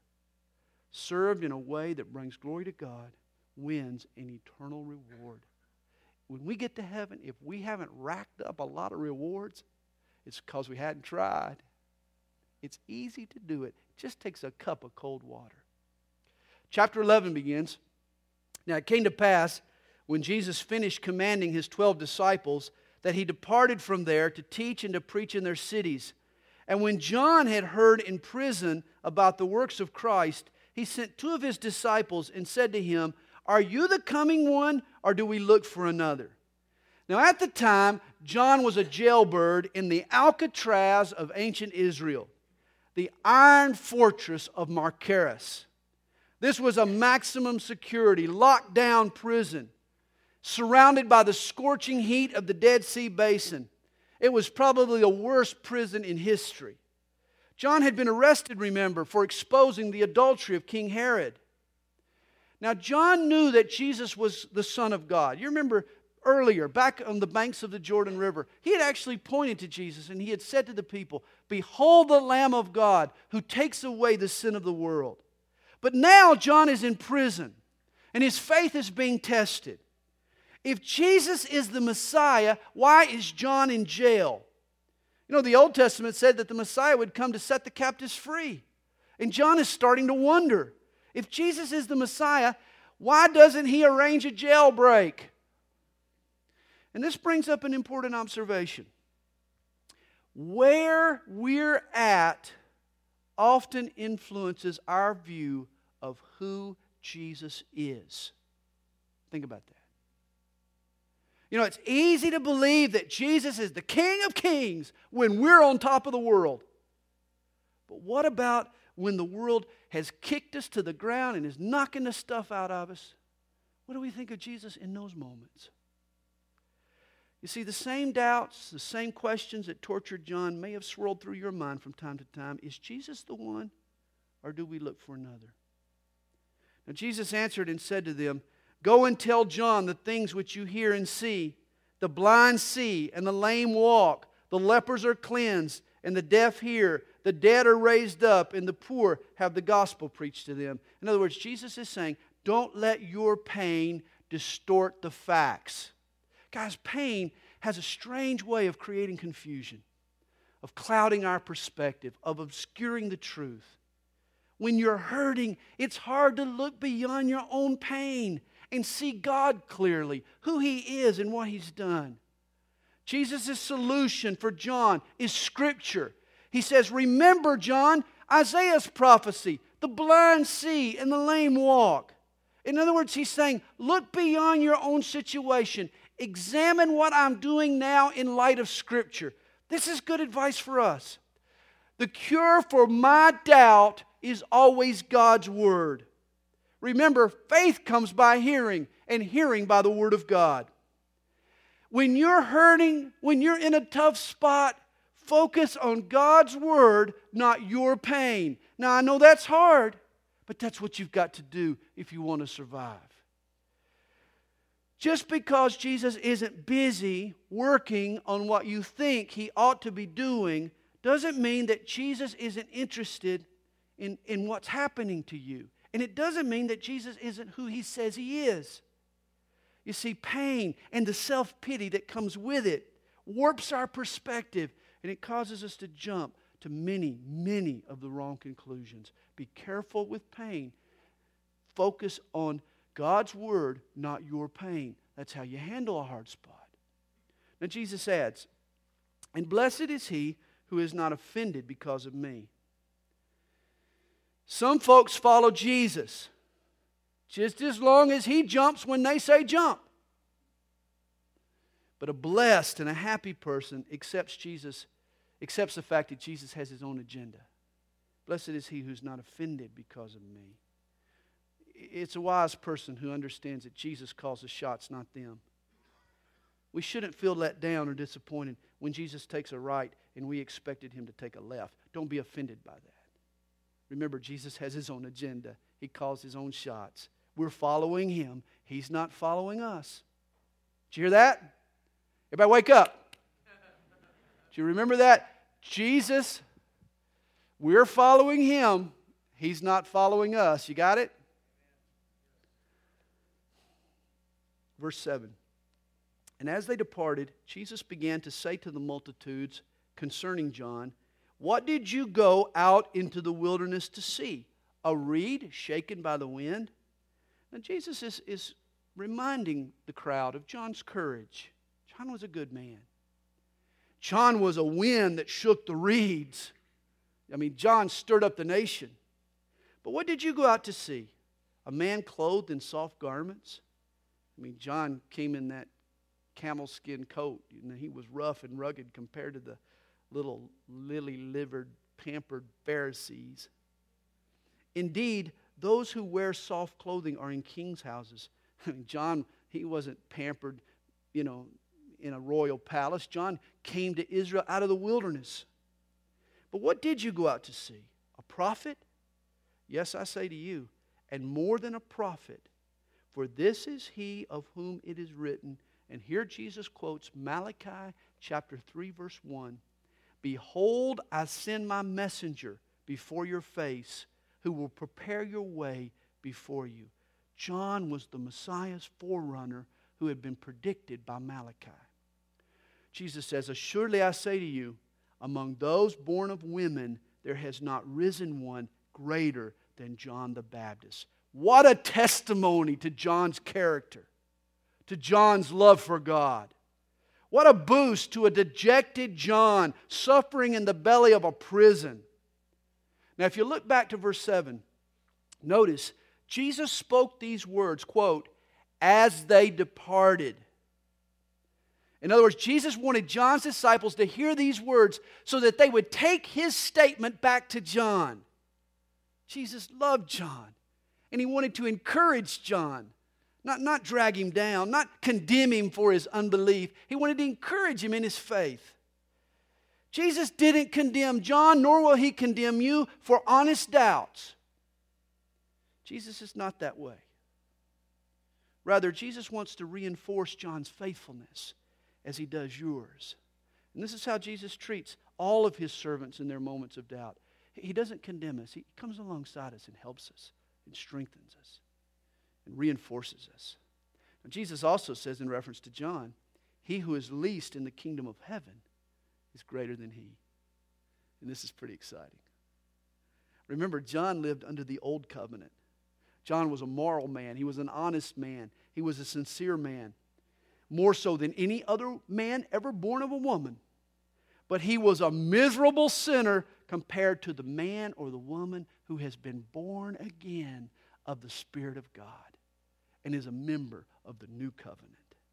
Speaker 1: served in a way that brings glory to God, wins an eternal reward. When we get to heaven, if we haven't racked up a lot of rewards, it's because we hadn't tried. It's easy to do it. It just takes a cup of cold water. Chapter eleven begins. Now it came to pass, when Jesus finished commanding his twelve disciples, that he departed from there to teach and to preach in their cities. And when John had heard in prison about the works of Christ, he sent two of his disciples and said to him, are you the coming one, or do we look for another? Now at the time, John was a jailbird in the Alcatraz of ancient Israel, the iron fortress of Machaerus. This was a maximum security, locked down prison, surrounded by the scorching heat of the Dead Sea Basin. It was probably the worst prison in history. John had been arrested, remember, for exposing the adultery of King Herod. Now, John knew that Jesus was the Son of God. You remember earlier, back on the banks of the Jordan River, he had actually pointed to Jesus and he had said to the people, behold the Lamb of God who takes away the sin of the world. But now John is in prison and his faith is being tested. If Jesus is the Messiah, why is John in jail? You know, the Old Testament said that the Messiah would come to set the captives free. And John is starting to wonder, if Jesus is the Messiah, why doesn't he arrange a jailbreak? And this brings up an important observation. Where we're at often influences our view of who Jesus is. Think about that. You know, it's easy to believe that Jesus is the King of Kings when we're on top of the world. But what about when the world has kicked us to the ground and is knocking the stuff out of us? What do we think of Jesus in those moments? You see, the same doubts, the same questions that tortured John may have swirled through your mind from time to time. Is Jesus the one, or do we look for another? Now Jesus answered and said to them, "Go and tell John the things which you hear and see. The blind see, and the lame walk. The lepers are cleansed, and the deaf hear. The dead are raised up, and the poor have the gospel preached to them." In other words, Jesus is saying, don't let your pain distort the facts. Guys, pain has a strange way of creating confusion, of clouding our perspective, of obscuring the truth. When you're hurting, it's hard to look beyond your own pain and see God clearly, who He is and what He's done. Jesus' solution for John is Scripture. He says, remember, John, Isaiah's prophecy, the blind see and the lame walk. In other words, he's saying, look beyond your own situation. Examine what I'm doing now in light of Scripture. This is good advice for us. The cure for my doubt is always God's Word. Remember, faith comes by hearing, and hearing by the Word of God. When you're hurting, when you're in a tough spot, focus on God's Word, not your pain. Now, I know that's hard, but that's what you've got to do if you want to survive. Just because Jesus isn't busy working on what you think He ought to be doing doesn't mean that Jesus isn't interested in, in what's happening to you. And it doesn't mean that Jesus isn't who He says He is. You see, pain and the self-pity that comes with it warps our perspective, and it causes us to jump to many, many of the wrong conclusions. Be careful with pain. Focus on God's Word, not your pain. That's how you handle a hard spot. Now Jesus adds, and blessed is he who is not offended because of me. Some folks follow Jesus just as long as He jumps when they say jump. But a blessed and a happy person accepts Jesus, accepts the fact that Jesus has His own agenda. Blessed is he who's not offended because of me. It's a wise person who understands that Jesus calls the shots, not them. We shouldn't feel let down or disappointed when Jesus takes a right and we expected Him to take a left. Don't be offended by that. Remember, Jesus has His own agenda. He calls His own shots. We're following Him. He's not following us. Did you hear that? Everybody wake up. Do you remember that? Jesus, we're following Him. He's not following us. You got it? Verse seven. And as they departed, Jesus began to say to the multitudes concerning John, what did you go out into the wilderness to see? A reed shaken by the wind? Now Jesus is, is reminding the crowd of John's courage. John was a good man. John was a wind that shook the reeds. I mean, John stirred up the nation. But what did you go out to see? A man clothed in soft garments? I mean, John came in that camel skin coat. You know, he was rough and rugged compared to the little lily-livered, pampered Pharisees. Indeed, those who wear soft clothing are in kings' houses. I mean, John, he wasn't pampered, you know, in a royal palace. John came to Israel out of the wilderness. But what did you go out to see? A prophet? Yes, I say to you, and more than a prophet. For this is he of whom it is written, and here Jesus quotes Malachi chapter three, verse one. Behold, I send my messenger before your face, who will prepare your way before you. John was the Messiah's forerunner who had been predicted by Malachi. Jesus says, assuredly I say to you, among those born of women, there has not risen one greater than John the Baptist. What a testimony to John's character, to John's love for God. What a boost to a dejected John suffering in the belly of a prison. Now, if you look back to verse seven, notice Jesus spoke these words, quote, as they departed. In other words, Jesus wanted John's disciples to hear these words so that they would take his statement back to John. Jesus loved John, and he wanted to encourage John, not, not drag him down, not condemn him for his unbelief. He wanted to encourage him in his faith. Jesus didn't condemn John, nor will he condemn you for honest doubts. Jesus is not that way. Rather, Jesus wants to reinforce John's faithfulness as he does yours. And this is how Jesus treats all of his servants in their moments of doubt. He doesn't condemn us. He comes alongside us and helps us and strengthens us and reinforces us. Now, Jesus also says in reference to John, he who is least in the kingdom of heaven is greater than he. And this is pretty exciting. Remember, John lived under the old covenant. John was a moral man. He was an honest man. He was a sincere man. More so than any other man ever born of a woman. But he was a miserable sinner compared to the man or the woman who has been born again of the Spirit of God and is a member of the new covenant.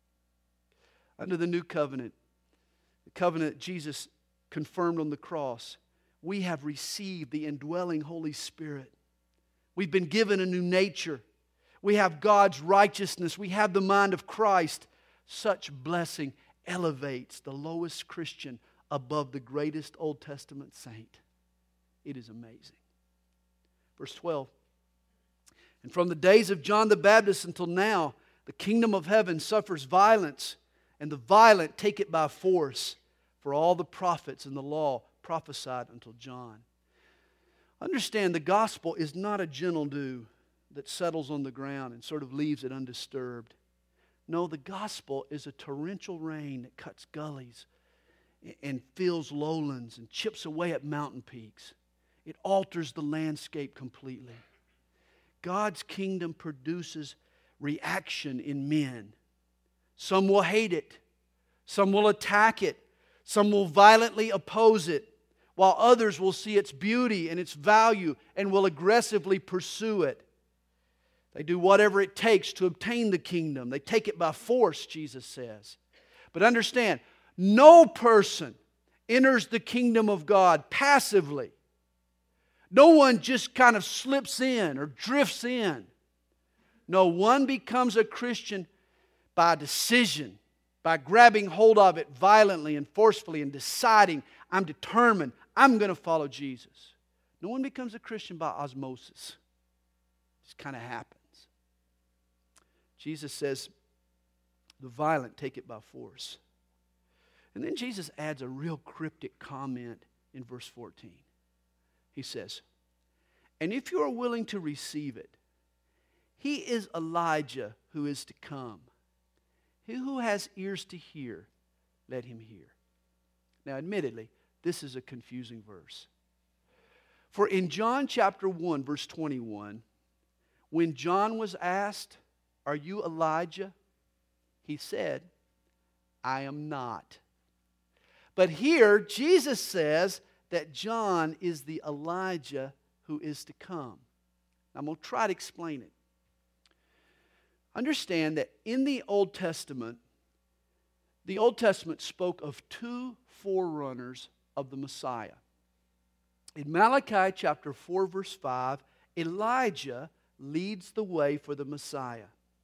Speaker 1: Under the new covenant, the covenant Jesus confirmed on the cross, we have received the indwelling Holy Spirit. We've been given a new nature. We have God's righteousness. We have the mind of Christ. Such blessing elevates the lowest Christian above the greatest Old Testament saint. It is amazing. Verse twelve. And from the days of John the Baptist until now, the kingdom of heaven suffers violence, and the violent take it by force. For all the prophets and the law prophesied until John. Understand, the gospel is not a gentle dew that settles on the ground and sort of leaves it undisturbed. No, the gospel is a torrential rain that cuts gullies and fills lowlands and chips away at mountain peaks. It alters the landscape completely. God's kingdom produces reaction in men. Some will hate it. Some will attack it. Some will violently oppose it, while others will see its beauty and its value and will aggressively pursue it. They do whatever it takes to obtain the kingdom. They take it by force, Jesus says. But understand, no person enters the kingdom of God passively. No one just kind of slips in or drifts in. No, one becomes a Christian by decision, by grabbing hold of it violently and forcefully and deciding, I'm determined, I'm going to follow Jesus. No one becomes a Christian by osmosis. It just kind of happens. Jesus says, the violent take it by force. And then Jesus adds a real cryptic comment in verse fourteen. He says, and if you are willing to receive it, he is Elijah who is to come. He who has ears to hear, let him hear. Now, admittedly, this is a confusing verse. For in John chapter one, verse twenty-one, when John was asked, are you Elijah? He said, I am not. But here, Jesus says that John is the Elijah who is to come. I'm going to try to explain it. Understand that in the Old Testament, the Old Testament spoke of two forerunners of the Messiah. In Malachi chapter four, verse five, Elijah leads the way for the Messiah.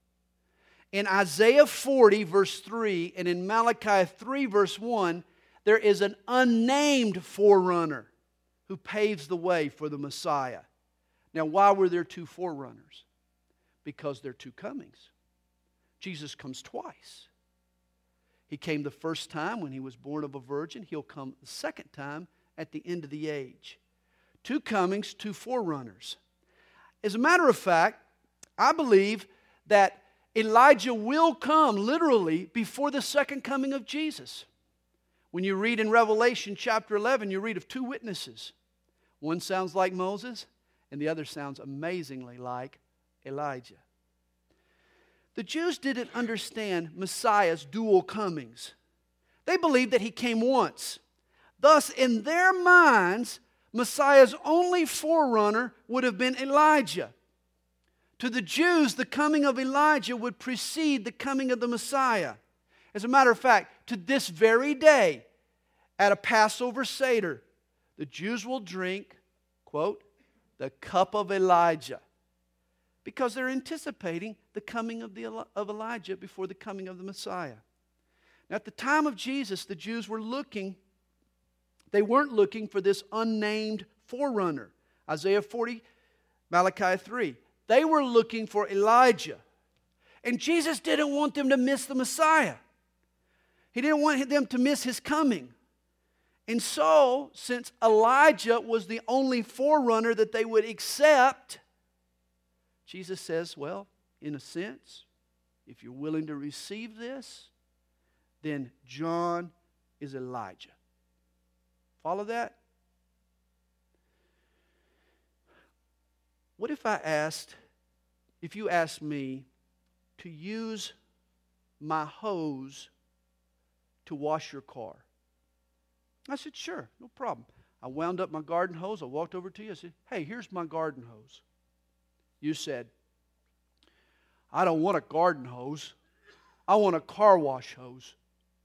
Speaker 1: In Isaiah forty, verse three, and in Malachi three, verse one, there is an unnamed forerunner who paves the way for the Messiah. Now, why were there two forerunners? Because there are two comings. Jesus comes twice. He came the first time when he was born of a virgin. He'll come the second time at the end of the age. Two comings, two forerunners. As a matter of fact, I believe that Elijah will come literally before the second coming of Jesus. When you read in Revelation chapter eleven, you read of two witnesses. One sounds like Moses, and the other sounds amazingly like Elijah. The Jews didn't understand Messiah's dual comings. They believed that he came once. Thus, in their minds, Messiah's only forerunner would have been Elijah. To the Jews, the coming of Elijah would precede the coming of the Messiah. As a matter of fact, to this very day, at a Passover Seder, the Jews will drink, quote, the cup of Elijah, because they're anticipating the coming of, the, of Elijah before the coming of the Messiah. Now, at the time of Jesus, the Jews were looking, they weren't looking for this unnamed forerunner. Isaiah forty, Malachi three. They were looking for Elijah. And Jesus didn't want them to miss the Messiah. He didn't want them to miss his coming. And so, since Elijah was the only forerunner that they would accept, Jesus says, well, in a sense, if you're willing to receive this, then John is Elijah. Follow that? What if I asked, if you asked me to use my hose to wash your car? I said, sure, no problem. I wound up my garden hose. I walked over to you. I said, hey, here's my garden hose. You said, I don't want a garden hose. I want a car wash hose.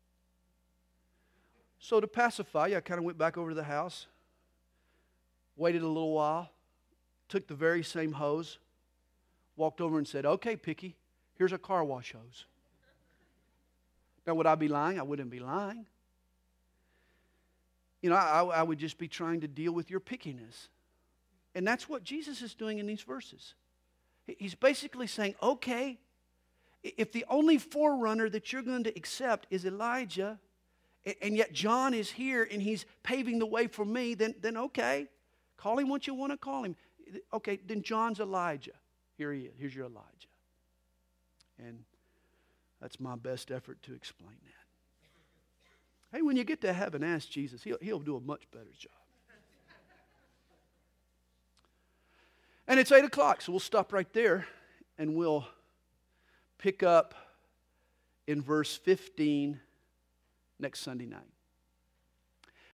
Speaker 1: So to pacify you, I kind of went back over to the house, waited a little while, took the very same hose, walked over and said, okay, Picky, here's a car wash hose. Now, would I be lying? I wouldn't be lying. You know, I, I would just be trying to deal with your pickiness. And that's what Jesus is doing in these verses. He's basically saying, okay, if the only forerunner that you're going to accept is Elijah, and yet John is here and he's paving the way for me, then, then okay, call him what you want to call him. Okay, then John's Elijah. Here he is. Here's your Elijah. And that's my best effort to explain that. Hey, when you get to heaven, ask Jesus. He'll, he'll do a much better job. And it's eight o'clock, so we'll stop right there and we'll pick up in verse fifteen next Sunday night.